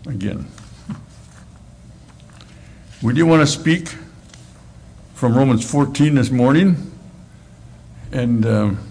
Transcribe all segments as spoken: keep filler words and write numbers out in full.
again. We do want to speak from Romans fourteen this morning, and um,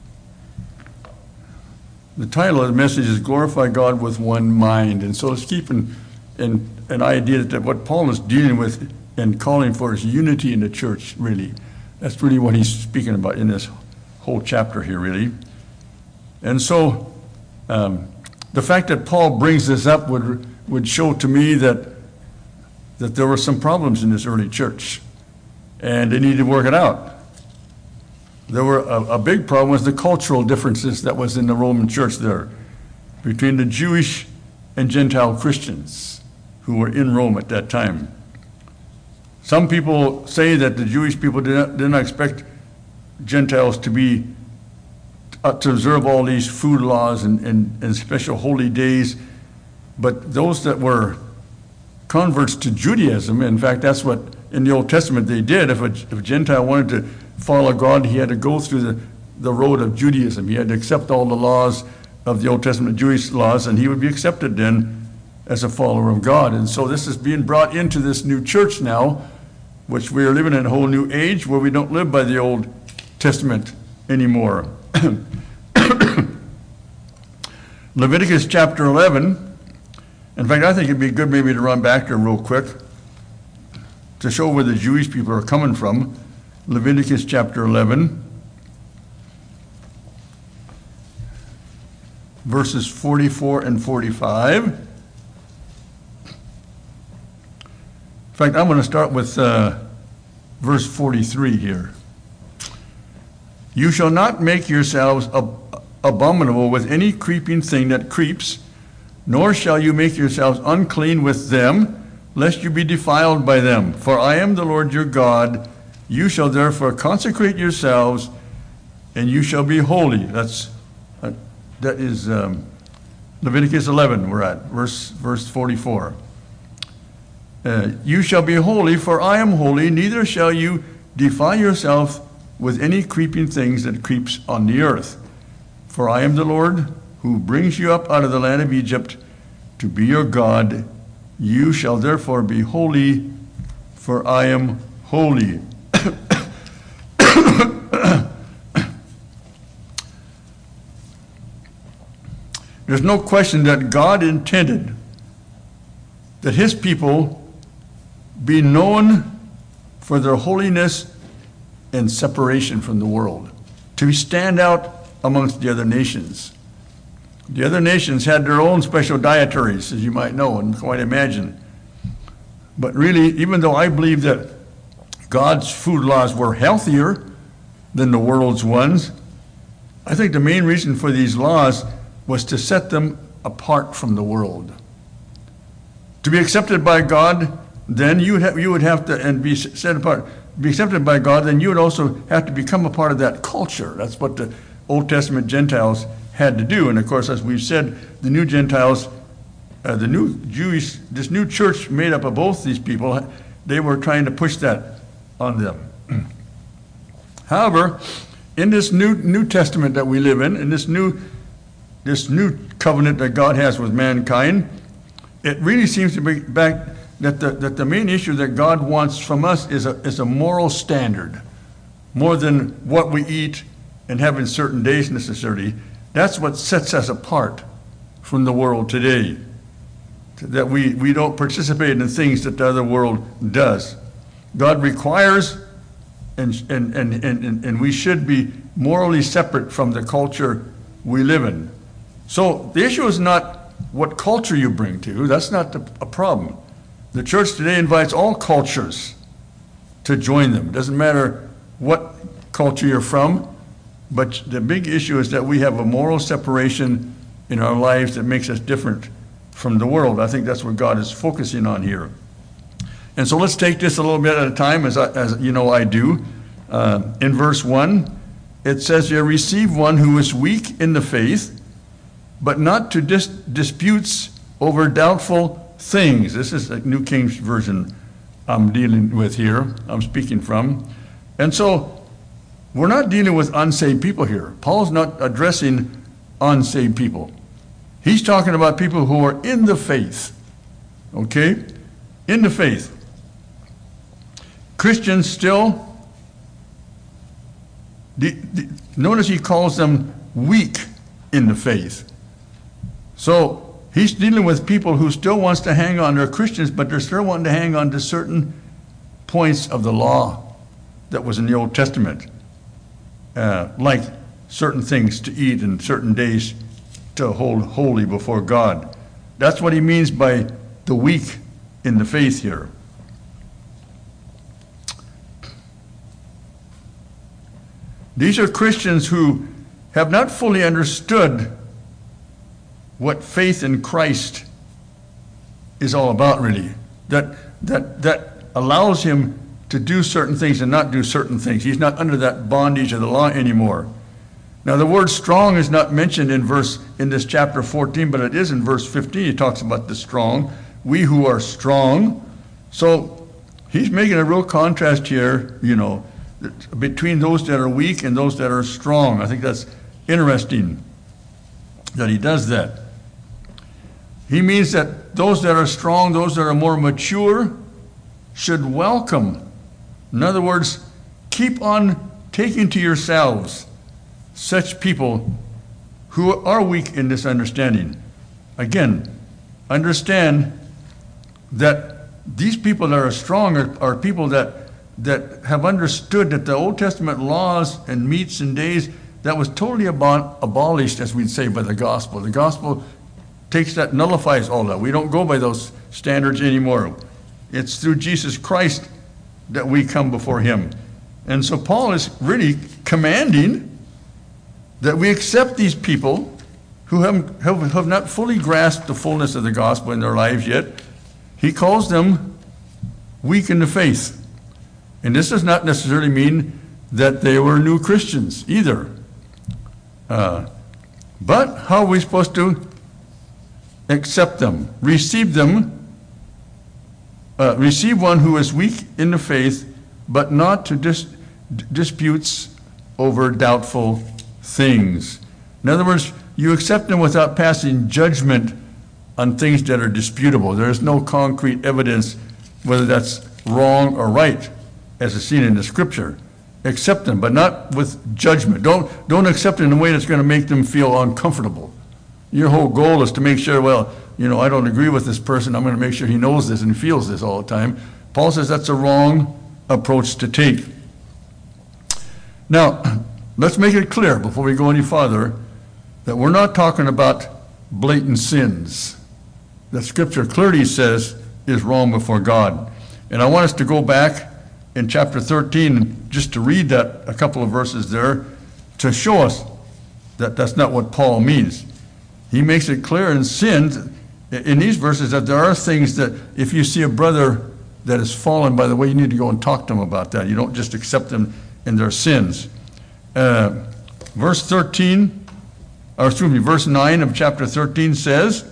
the title of the message is Glorify God with One Mind. And so let's keep in, in, an idea that what Paul is dealing with and calling for is unity in the church, really. That's really what he's speaking about in this whole chapter here, really. And so um, the fact that Paul brings this up would would show to me that that there were some problems in this early church, and they needed to work it out. There were a, a big problem was the cultural differences that was in the Roman church there between the Jewish and Gentile Christians who were in Rome at that time. Some people say that the Jewish people did not, did not expect Gentiles to be uh, to observe all these food laws and, and, and special holy days, but those that were converts to Judaism, in fact, that's what in the Old Testament they did. If a, if a Gentile wanted to follow God, he had to go through the, the road of Judaism. He had to accept all the laws of the Old Testament, Jewish laws, and he would be accepted then as a follower of God. And so this is being brought into this new church now, which we are living in a whole new age where we don't live by the Old Testament anymore. Leviticus chapter eleven. In fact, I think it'd be good maybe to run back there real quick to show where the Jewish people are coming from. Leviticus chapter eleven, verses forty-four and forty-five. In fact, I'm going to start with uh, verse forty-three here. You shall not make yourselves ab- abominable with any creeping thing that creeps, nor shall you make yourselves unclean with them, lest you be defiled by them. For I am the Lord your God. You shall therefore consecrate yourselves, and you shall be holy. That's uh, that is um, Leviticus eleven. We're at verse verse forty-four. Uh, you shall be holy, for I am holy. Neither shall you defile yourself with any creeping things that creeps on the earth. For I am the Lord who brings you up out of the land of Egypt to be your God. You shall therefore be holy, for I am holy. There's no question that God intended that his people be known for their holiness and separation from the world, to stand out amongst the other nations. The other nations had their own special dietaries, as you might know and quite imagine. But really, even though I believe that God's food laws were healthier than the world's ones, I think the main reason for these laws was to set them apart from the world. To be accepted by God, then you would have, you would have to, and be set apart, be accepted by God, then you would also have to become a part of that culture. That's what the Old Testament Gentiles had to do. And of course, as we've said, the new Gentiles, uh, the new Jewish, this new church made up of both these people, they were trying to push that on them. However, in this new New Testament that we live in, in this new this new covenant that God has with mankind, it really seems to be back that the that the main issue that God wants from us is a is a moral standard, more than what we eat and have in certain days necessarily. That's what sets us apart from the world today. That we, we don't participate in the things that the other world does. God requires, and and, and, and, and we should be morally separate from the culture we live in. So the issue is not what culture you bring to. That's not the, a problem. The church today invites all cultures to join them. It doesn't matter what culture you're from, but the big issue is that we have a moral separation in our lives that makes us different from the world. I think that's what God is focusing on here. And so let's take this a little bit at a time, as, I, as you know I do. Uh, in verse one, it says here, receive one who is weak in the faith, but not to dis- disputes over doubtful things. This is a New King James Version I'm dealing with here, I'm speaking from. And so we're not dealing with unsaved people here. Paul's not addressing unsaved people. He's talking about people who are in the faith. okay, in the faith. Christians still, the, the, notice he calls them weak in the faith. So he's dealing with people who still wants to hang on. They're Christians, but they're still wanting to hang on to certain points of the law that was in the Old Testament, uh, like certain things to eat and certain days to hold holy before God. That's what he means by the weak in the faith here. These are Christians who have not fully understood what faith in Christ is all about, really. That, that, that allows him to do certain things and not do certain things. He's not under that bondage of the law anymore. Now, the word strong is not mentioned in verse in this chapter fourteen, but it is in verse fifteen. He talks about the strong, we who are strong. So he's making a real contrast here, you know, between those that are weak and those that are strong. I think that's interesting that he does that. He means that those that are strong, those that are more mature, should welcome. In other words, keep on taking to yourselves such people who are weak in this understanding. Again, understand that these people that are strong are, are people that that have understood that the Old Testament laws and meats and days, that was totally abo- abolished, as we'd say, by the gospel. The gospel takes that, nullifies all that. We don't go by those standards anymore. It's through Jesus Christ that we come before him. And so Paul is really commanding that we accept these people who have, have, have not fully grasped the fullness of the gospel in their lives yet. He calls them weak in the faith. And this does not necessarily mean that they were new Christians either. Uh, but how are we supposed to accept them, receive them, uh, receive one who is weak in the faith, but not to dis- disputes over doubtful things. In other words, you accept them without passing judgment on things that are disputable. There is no concrete evidence whether that's wrong or right, as is seen in the scripture. Accept them, but not with judgment. Don't, don't accept it in a way that's going to make them feel uncomfortable. Your whole goal is to make sure, well, you know, I don't agree with this person. I'm going to make sure he knows this and feels this all the time. Paul says that's a wrong approach to take. Now, let's make it clear before we go any farther that we're not talking about blatant sins that Scripture clearly says is wrong before God. And I want us to go back in chapter thirteen just to read that, a couple of verses there, to show us that that's not what Paul means. He makes it clear in sin, in these verses, that there are things that if you see a brother that has fallen, by the way, you need to go and talk to him about that. You don't just accept them in their sins. Uh, verse thirteen, or excuse me, verse nine of chapter thirteen says,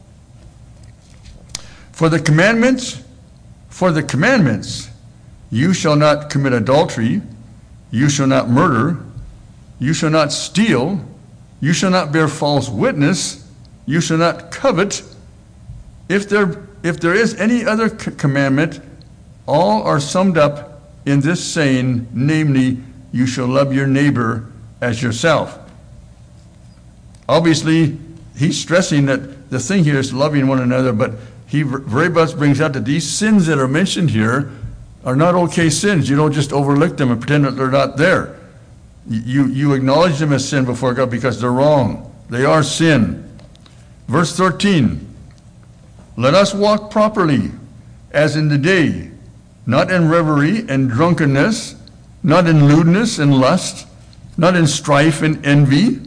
For the commandments, for the commandments, you shall not commit adultery, you shall not murder, you shall not steal, you shall not bear false witness, you shall not covet. If there, if there is any other c- commandment, all are summed up in this saying, namely, you shall love your neighbor as yourself. Obviously, he's stressing that the thing here is loving one another, but he very much brings out that these sins that are mentioned here are not okay sins. You don't just overlook them and pretend that they're not there. You, you acknowledge them as sin before God because they're wrong. They are sin. Verse thirteen, let us walk properly as in the day, not in revelry and drunkenness, not in lewdness and lust, not in strife and envy,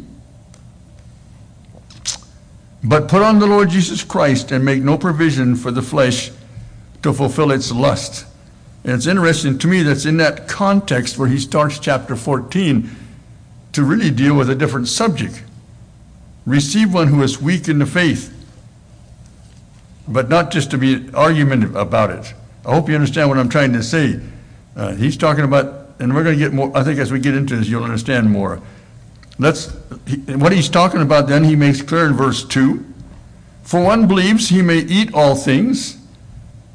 but put on the Lord Jesus Christ and make no provision for the flesh to fulfill its lust. And it's interesting to me that's in that context where he starts chapter fourteen to really deal with a different subject. Receive one who is weak in the faith, but not just to be argumentative about it. I hope you understand what I'm trying to say. Uh, he's talking about, and we're going to get more, I think as we get into this, you'll understand more. Let's, he, what he's talking about then, he makes clear in verse two. For one believes he may eat all things,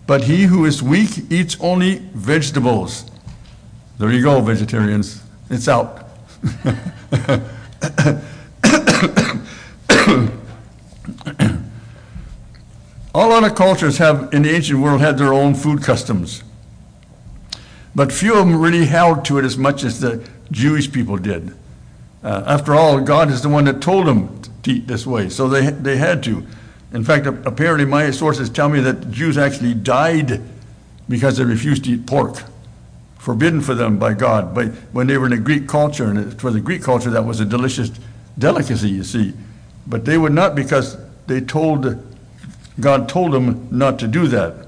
but he who is weak eats only vegetables. There you go, vegetarians. It's out. All other cultures have, in the ancient world, had their own food customs. But few of them really held to it as much as the Jewish people did. Uh, after all, God is the one that told them to eat this way, so they they had to. In fact, apparently my sources tell me that Jews actually died because they refused to eat pork, forbidden for them by God. But when they were in the Greek culture, and for the Greek culture, that was a delicious delicacy, you see. But they would not, because they told, God told them not to do that.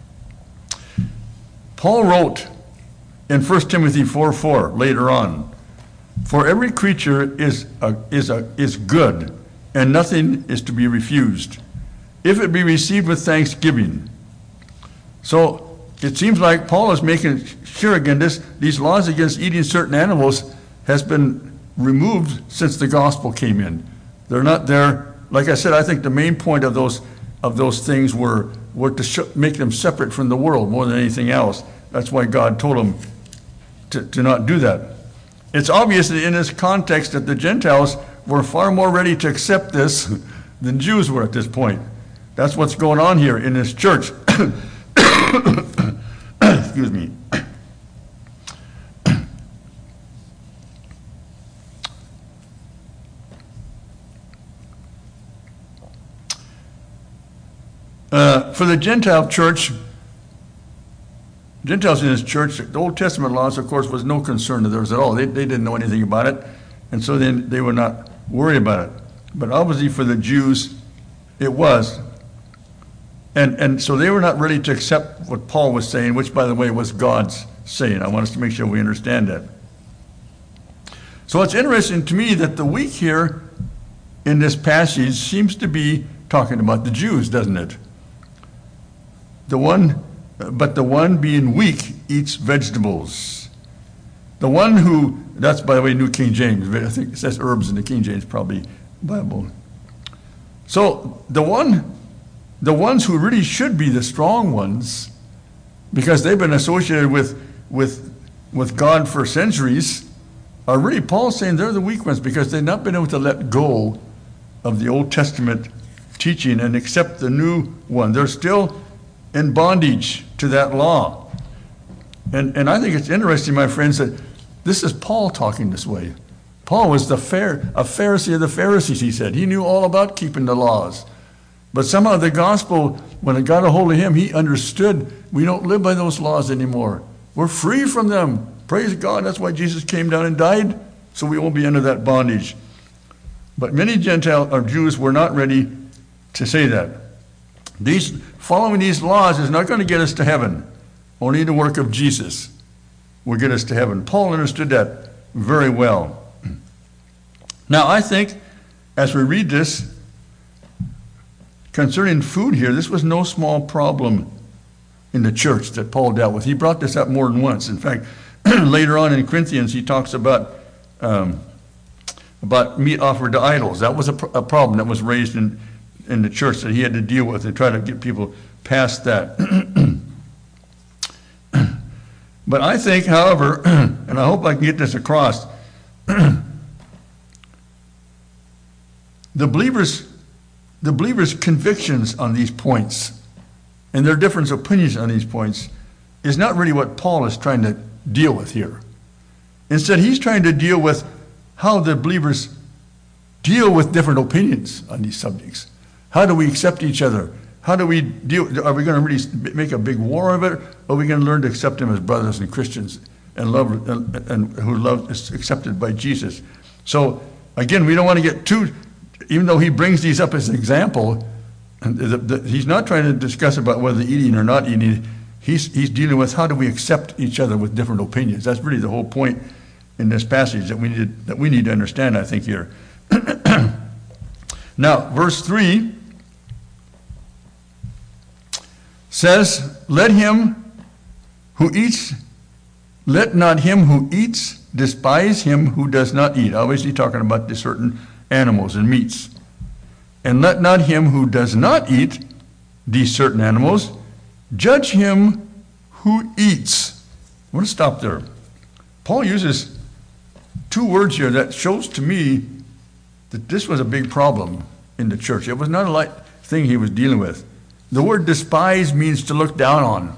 Paul wrote in First Timothy four four later on, "For every creature is a, is a, is good, and nothing is to be refused, if it be received with thanksgiving." So it seems like Paul is making sure again this these laws against eating certain animals has been removed since the gospel came in. They're not there. Like I said, I think the main point of those of those things were were to sh- make them separate from the world more than anything else. That's why God told them to, to not do that. It's obvious that in this context that the Gentiles were far more ready to accept this than Jews were at this point. That's what's going on here in this church. Excuse me. Uh, for the Gentile church, Gentiles in this church, the Old Testament laws, of course, was no concern to theirs at all. They, they didn't know anything about it, and so then they were not worried about it. But obviously for the Jews, it was. And, and so they were not ready to accept what Paul was saying, which, by the way, was God's saying. I want us to make sure we understand that. So it's interesting to me that the weak here in this passage seems to be talking about the Jews, doesn't it? The one, but the one being weak eats vegetables. The one who, that's by the way New King James, I think it says herbs in the King James, probably Bible. So the one, the ones who really should be the strong ones, because they've been associated with, with, with God for centuries, are really, Paul's saying they're the weak ones because they've not been able to let go of the Old Testament teaching and accept the new one. They're still in bondage to that law. And and I think it's interesting, my friends, that this is Paul talking this way. Paul was the Phar- a Pharisee of the Pharisees, he said. He knew all about keeping the laws. But somehow the gospel, when it got a hold of him, he understood we don't live by those laws anymore. We're free from them. Praise God. That's why Jesus came down and died, so we won't be under that bondage. But many Gentile or Jews were not ready to say that. These following these laws is not going to get us to heaven. Only the work of Jesus will get us to heaven. Paul understood that very well. Now, I think as we read this concerning food here, this was no small problem in the church that Paul dealt with. He brought this up more than once. In fact, later on in Corinthians, he talks about um, about meat offered to idols. That was a, pr- a problem that was raised in, in the church that he had to deal with and try to get people past that. But I think, however, and I hope I can get this across, the believers' the believers' convictions on these points and their different opinions on these points is not really what Paul is trying to deal with here. Instead, he's trying to deal with how the believers deal with different opinions on these subjects. How do we accept each other? How do we deal? Are we going to really make a big war of it? Or are we going to learn to accept them as brothers and Christians and love and, and who love is accepted by Jesus? So again, we don't want to get too, even though he brings these up as an example, and the, the, he's not trying to discuss about whether eating or not eating. He's he's dealing with how do we accept each other with different opinions. That's really the whole point in this passage that we need that we need to understand, I think, here. Now, verse three says, "Let him who eats, let not him who eats despise him who does not eat." Obviously talking about the certain animals and meats. "And let not him who does not eat these certain animals Judge him who eats. I want to stop there. Paul uses two words here that shows to me that this was a big problem in the church. It was not a light thing he was dealing with. The word despise means to look down on.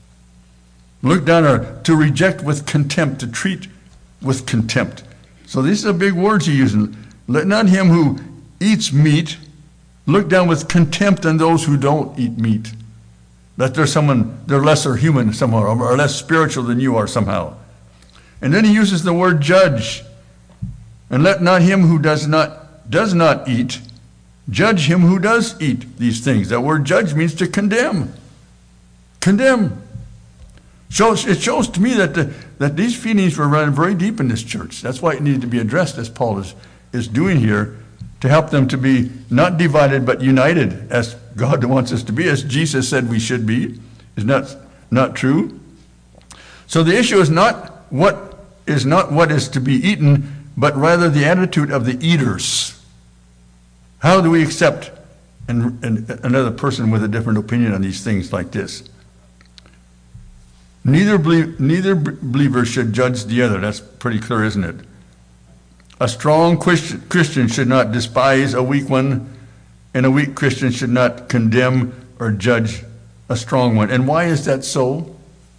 Look down or to reject with contempt, to treat with contempt. So these are big words he's using. Let not him who eats meat look down with contempt on those who don't eat meat. That they're someone, they're lesser human somehow, or less spiritual than you are somehow. And then he uses the word judge. And let not him who does not does not eat judge him who does eat these things. That word judge means to condemn. Condemn. Shows, it shows to me that the, that these feelings were running very deep in this church. That's why it needed to be addressed, as Paul is, is doing here, to help them to be not divided but united, as God wants us to be, as Jesus said we should be. Is not not true? So the issue is not what is not what is to be eaten, but rather the attitude of the eaters. How do we accept an, an, another person with a different opinion on these things like this? Neither, belie- neither believer should judge the other. That's pretty clear, isn't it? A strong Christian, Christian should not despise a weak one, and a weak Christian should not condemn or judge a strong one. And why is that so?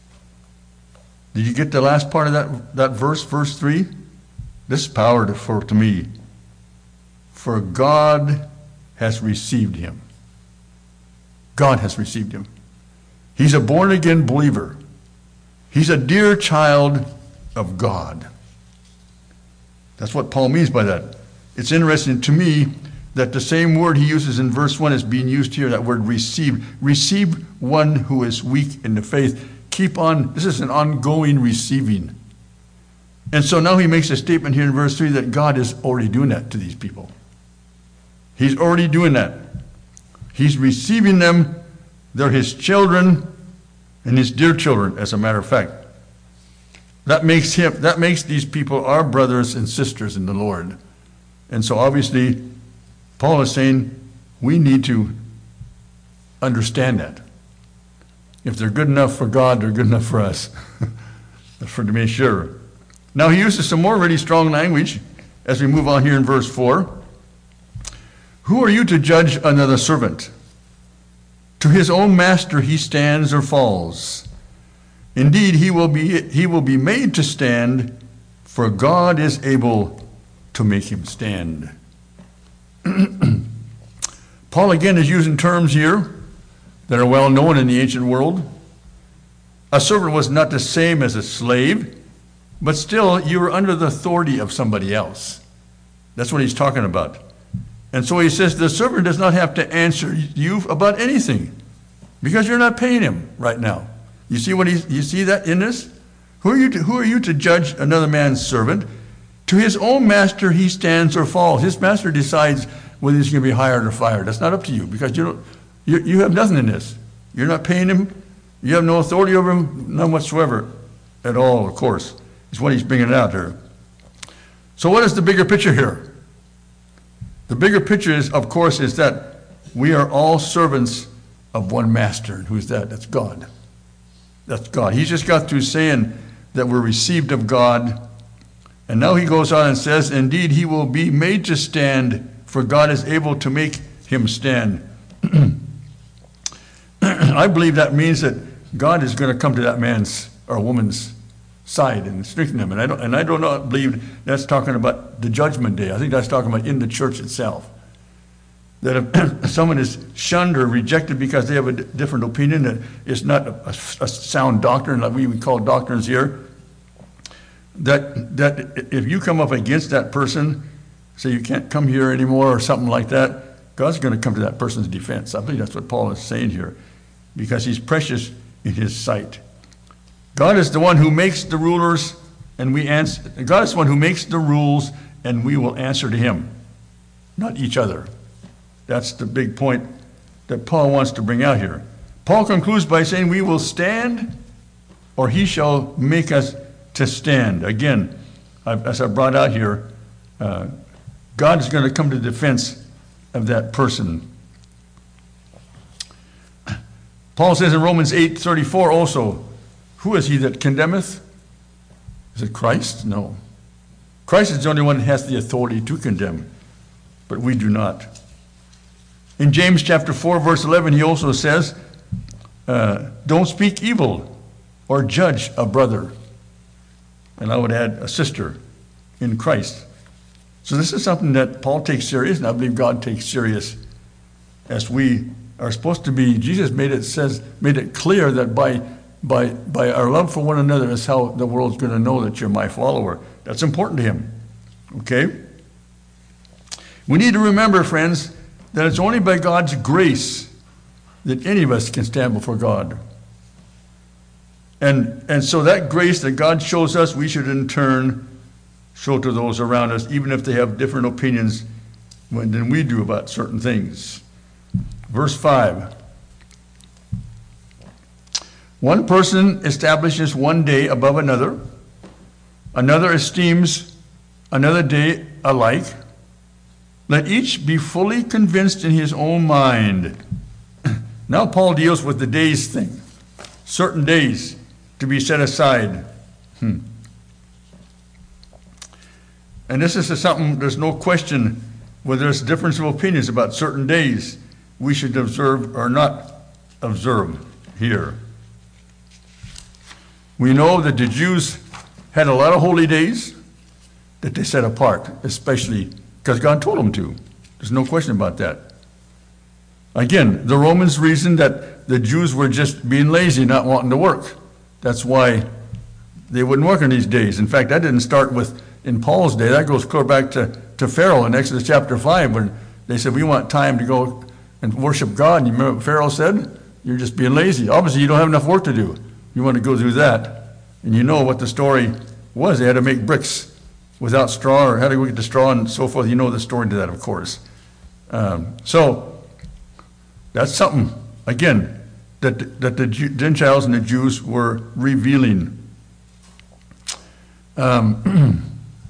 Did you get the last part of that, that verse, verse three? This is powerful to me. For God has received him. God has received him. He's a born-again believer. He's a dear child of God. That's what Paul means by that. It's interesting to me that the same word he uses in verse one is being used here, that word receive. Receive one who is weak in the faith. Keep on, this is an ongoing receiving. And so now he makes a statement here in verse three that God is already doing that to these people. He's already doing that. He's receiving them. They're his children and his dear children, as a matter of fact. That makes him, that makes these people our brothers and sisters in the Lord. And so obviously, Paul is saying we need to understand that. If they're good enough for God, they're good enough for us. For to be sure. Now he uses some more really strong language as we move on here in verse four. Who are you to judge another servant? To his own master he stands or falls. Indeed, he will be he will be made to stand, for God is able to make him stand. Paul again is using terms here that are well known in the ancient world. A servant was not the same as a slave, but still you were under the authority of somebody else. That's what he's talking about. And so he says the servant does not have to answer you about anything because you're not paying him right now. You see what he's, you see that in this? Who are you to, who are you to judge another man's servant? To his own master he stands or falls. His master decides whether he's going to be hired or fired. That's not up to you because you don't, you, you have nothing in this. You're not paying him. You have no authority over him, none whatsoever at all, of course. It's what he's bringing out here. So what is the bigger picture here? The bigger picture is, of course, is that we are all servants of one master. And who's that? That's God. That's God. He's just got through saying that we're received of God. And now he goes on and says, indeed, he will be made to stand, for God is able to make him stand. I believe that means that God is going to come to that man's or woman's side and strengthen them. And I don't, and I do not believe that's talking about the judgment day. I think that's talking about in the church itself. That if someone is shunned or rejected because they have a d- different opinion, that it's not a, a, a sound doctrine like we would call doctrines here, that that if you come up against that person, say you can't come here anymore or something like that, God's going to come to that person's defense. I believe that's what Paul is saying here, because he's precious in his sight. God is the one who makes the rulers, and we answer. God is the one who makes the rules, and we will answer to him, not each other. That's the big point that Paul wants to bring out here. Paul concludes by saying, we will stand, or he shall make us to stand. Again, I've, as I brought out here, uh, God is going to come to the defense of that person. Paul Paul says in Romans eight thirty-four also, who is he that condemneth? Is it Christ? No. Christ is the only one that has the authority to condemn, but we do not. In James chapter four, verse eleven, he also says, uh, don't speak evil or judge a brother. And I would add a sister in Christ. So this is something that Paul takes serious, and I believe God takes serious, as we are supposed to be. Jesus made it says made it clear that by by by our love for one another is how the world's going to know that you're my follower. That's important to him. Okay? We need to remember, friends, that it's only by God's grace that any of us can stand before God. And and so that grace that God shows us, we should in turn show to those around us, even if they have different opinions than we do about certain things. Verse five. One person establishes one day above another. Another esteems another day alike. Let each be fully convinced in his own mind. Now Paul deals with the days thing. Certain days to be set aside. Hmm. And this is something, there's no question whether there's difference of opinions about certain days we should observe or not observe here. We know that the Jews had a lot of holy days that they set apart, especially because God told them to. There's no question about that. Again, the Romans reasoned that the Jews were just being lazy, not wanting to work. That's why they wouldn't work on these days. In fact, that didn't start with in Paul's day. That goes clear back to, to Pharaoh in Exodus chapter five, when they said, we want time to go and worship God. And you remember what Pharaoh said? You're just being lazy. Obviously, you don't have enough work to do. You want to go do that. And you know what the story was. They had to make bricks without straw, or had to go get the straw and so forth. You know the story to that, of course. Um, so that's something, again, that, that the Gentiles and the Jews were revealing. Um,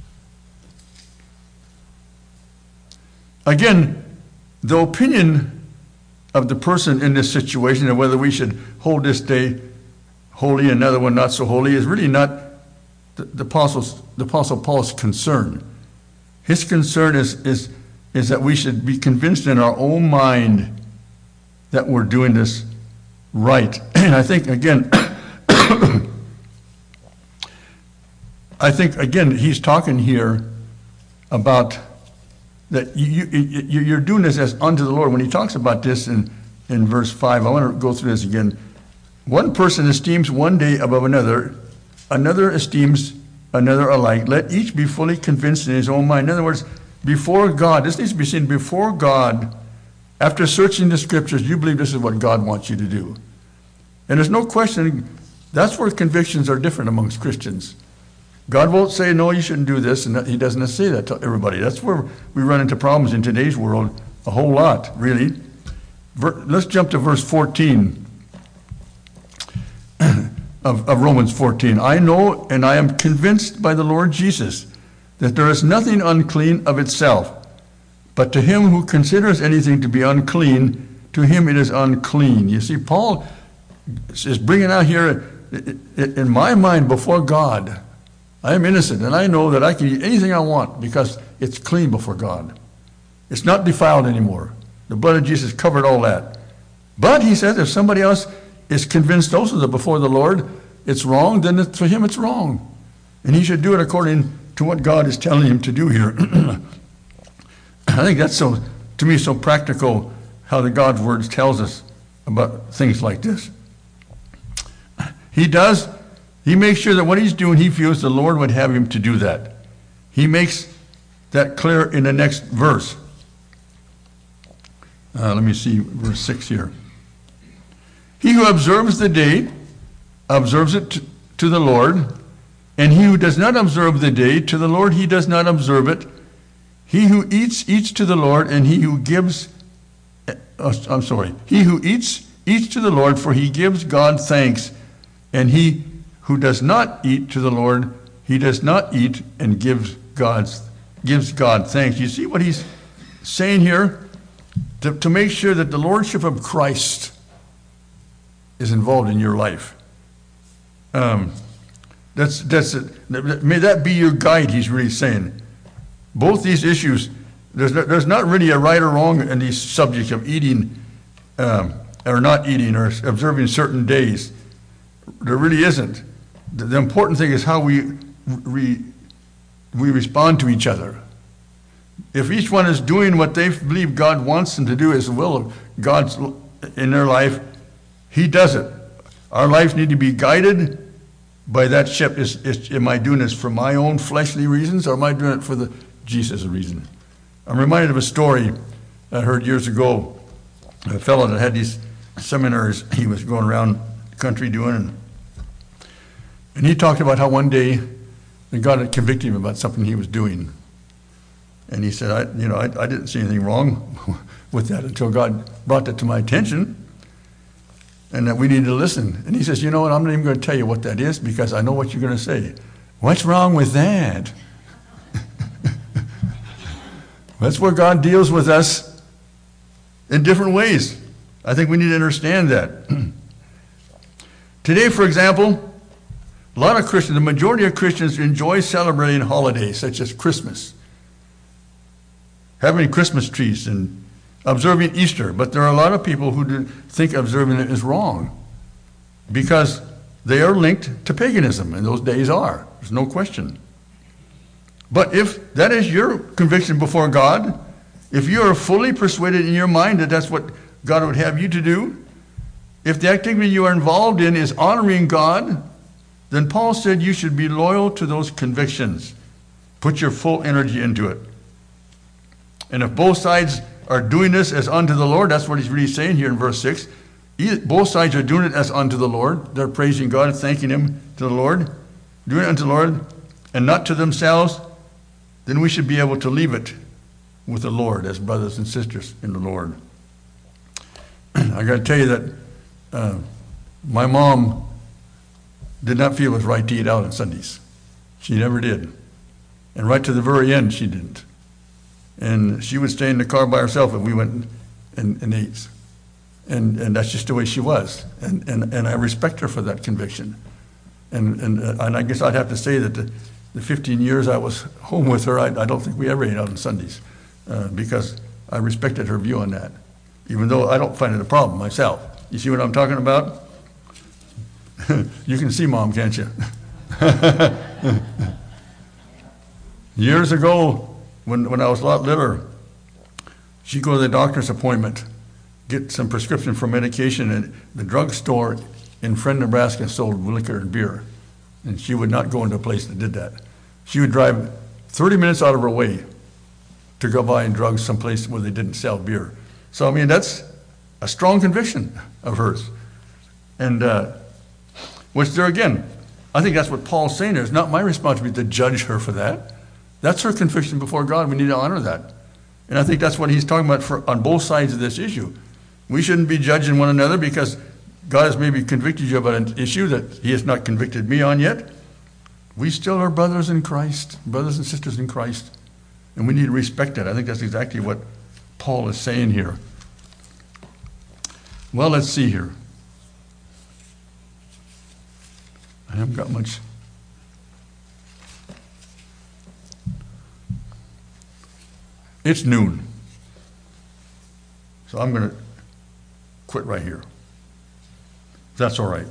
again, the opinion of the person in this situation, and whether we should hold this day holy, another one not so holy, is really not the, the, apostles, the Apostle Paul's concern. His concern is, is, is that we should be convinced in our own mind that we're doing this right. And I think, again, I think, again, he's talking here about that you, you, you're doing this as unto the Lord. When he talks about this in, in verse five, I want to go through this again. One person esteems one day above another, another esteems another alike. Let each be fully convinced in his own mind. In other words, before God, this needs to be seen before God. After searching the scriptures, you believe this is what God wants you to do. And there's no question, that's where convictions are different amongst Christians. God won't say, no, you shouldn't do this, and he doesn't say that to everybody. That's where we run into problems in today's world a whole lot, really. Let's jump to verse fourteen of, of Romans fourteen. I know and I am convinced by the Lord Jesus that there is nothing unclean of itself, but to him who considers anything to be unclean, to him it is unclean. You see, Paul is bringing out here, in my mind, before God, I am innocent, and I know that I can eat anything I want because it's clean before God. It's not defiled anymore. The blood of Jesus covered all that. But he says if somebody else is convinced also that before the Lord it's wrong, then it, for him it's wrong. And he should do it according to what God is telling him to do here. I think that's so, to me, so practical how the God's Word tells us about things like this. He does, he makes sure that what he's doing, he feels the Lord would have him to do that. He makes that clear in the next verse. Uh, let me see, verse six here. He who observes the day, observes it to, to the Lord, and he who does not observe the day, to the Lord he does not observe it. He who eats, eats to the Lord, and he who gives, uh, I'm sorry, he who eats, eats to the Lord, for he gives God thanks. And he who does not eat to the Lord, he does not eat and gives God's, gives God thanks. You see what he's saying here? To, to make sure that the lordship of Christ is involved in your life. Um, that's that's it. May that be your guide, he's really saying. Both these issues, there's not, there's not really a right or wrong in these subjects of eating um, or not eating or observing certain days. There really isn't. The, the important thing is how we, we, we respond to each other. If each one is doing what they believe God wants them to do as the will of God's in their life, he does it. Our lives need to be guided by that ship. Is, is, am I doing this for my own fleshly reasons, or am I doing it for the Jesus reason? I'm reminded of a story I heard years ago. A fellow that had these seminars he was going around the country doing, and, and he talked about how one day God had convicted him about something he was doing. And he said, I, you know, I, I didn't see anything wrong with that until God brought that to my attention, and that we need to listen. And he says, you know what, I'm not even going to tell you what that is, because I know what you're going to say. What's wrong with that? That's where God deals with us in different ways. I think we need to understand that. Today, for example, a lot of Christians, the majority of Christians enjoy celebrating holidays such as Christmas, having Christmas trees and observing Easter. But there are a lot of people who do think observing it is wrong because they are linked to paganism, and those days are. There's no question. But if that is your conviction before God, if you are fully persuaded in your mind that that's what God would have you to do, if the activity you are involved in is honoring God, then Paul said you should be loyal to those convictions. Put your full energy into it. And if both sides are doing this as unto the Lord, that's what he's really saying here in verse six. Both sides are doing it as unto the Lord. They're praising God and thanking him to the Lord, doing it unto the Lord, and not to themselves. Then we should be able to leave it with the Lord as brothers and sisters in the Lord. I got to tell you that uh, my mom did not feel it was right to eat out on Sundays. She never did. And right to the very end, she didn't. And she would stay in the car by herself if we went and, and ate. And, and that's just the way she was. And, and, and I respect her for that conviction. And, and, uh, and I guess I'd have to say that the, the fifteen years I was home with her, I, I don't think we ever ate out on Sundays uh, because I respected her view on that, even though I don't find it a problem myself. You see what I'm talking about? You can see Mom, can't you? Years ago, when, when I was a lot littler, she'd go to the doctor's appointment, get some prescription for medication, and the drugstore in Friend, Nebraska sold liquor and beer. And she would not go into a place that did that. She would drive thirty minutes out of her way to go buy drugs someplace where they didn't sell beer. So, I mean, that's a strong conviction of hers. And uh, which there again, I think that's what Paul's saying there. It's not my responsibility to judge her for that. That's her conviction before God. We need to honor that. And I think that's what he's talking about for, on both sides of this issue. We shouldn't be judging one another because God has maybe convicted you about an issue that he has not convicted me on yet. We still are brothers in Christ, brothers and sisters in Christ. And we need to respect that. I think that's exactly what Paul is saying here. Well, let's see here. I haven't got much. It's noon. So I'm going to quit right here. If that's all right.